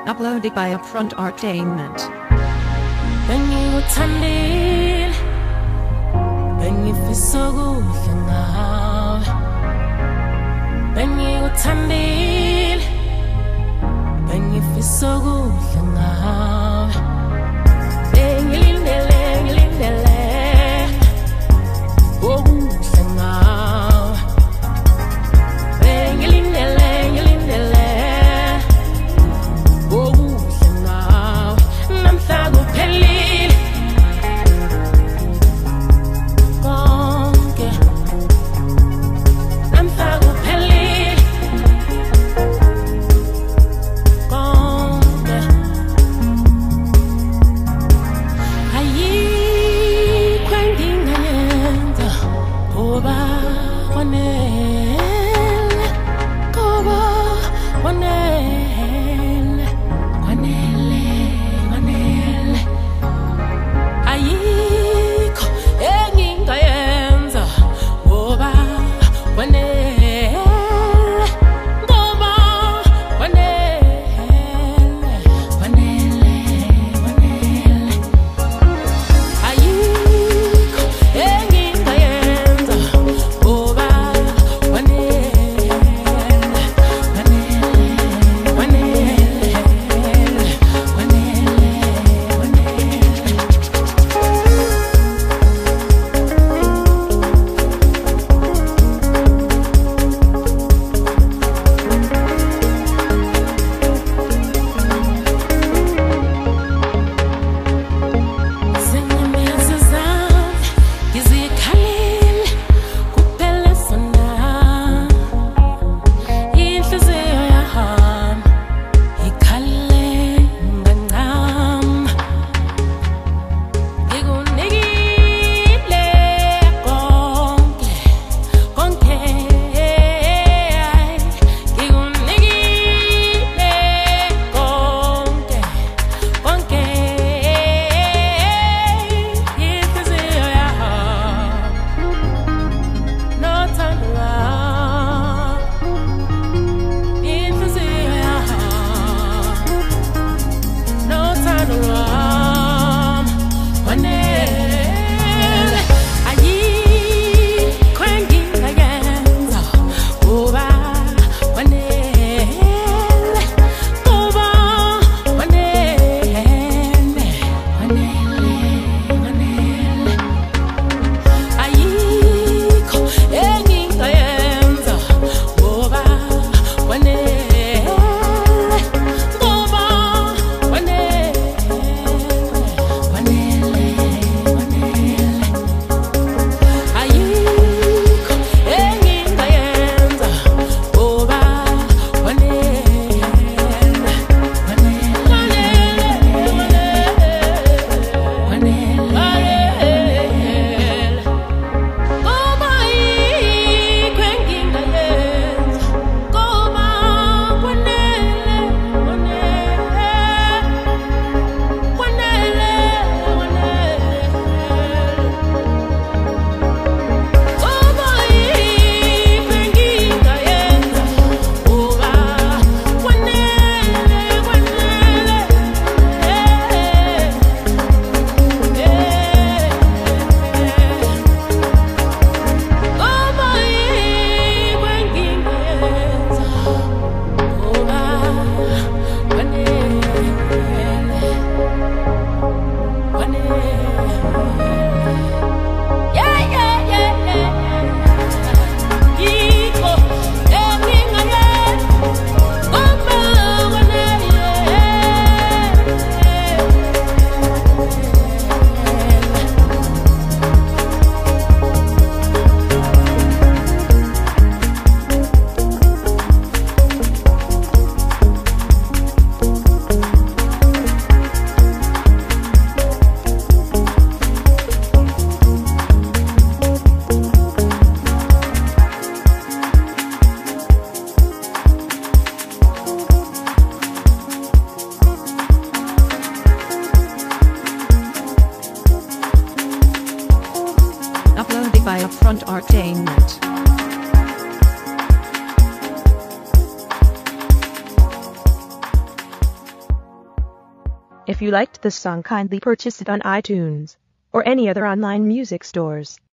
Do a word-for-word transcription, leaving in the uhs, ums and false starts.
Uploaded by Upfront Entertainment. Bengikuthandile, bengifisa kuhle ngawe. Bengikuthandile, bengifisa kuhle ngawe. Bengilindele, ngilindele okuhle ngawe. Bengilindele, ngilindele okuhle ngawe. Namhla kuphelile konke. Namhla kuphelile konke. Ayikho engingayenza ngoba kwanele, ngoba kwanele, kwanele, kwanele. Ayikho engingayenza ngoba kwanele, ngoba kwanele, kwanele, kwanele. Ayikho engingayenza ngoba kwanele, kwanele, kwanele, kwanele, kwanele. Zinyembezi zami ngizikhalile kuphela sona. Inhliziyo yahamba ikhale ngancama. Ngikunikile konke, konke. Ngikunikile konke, konke. Inhliziyo yahamba nothando lwami. Inhliziyo yahamba nothando lwami. Kwanele, ayikho engingayenza ngoba kwanele, ngoba kwanele, kwanele, kwanele. Ayikho engingayenza ngoba kwanele, ngoba kwanele, kwanele, kwanele. Ayikho engingayenza ngoba kwanele, kwanele, kwanele, kwanele. Ngoba ayikho engingayenza ngoba kwanele, kwanele, kwanele, kwanele. Ngoba ayikho engingayenza ngoba kwanele, kwanele. Ngoba ayikho engingayenza ngoba kwanele, kwanele. Yeah, yeah, yeah, yeah, yeah. Ayikho engingayenza ngoba kwanele. Uploaded by Upfront Entertainment. If you liked this song, kindly purchase it on iTunes or any other online music stores.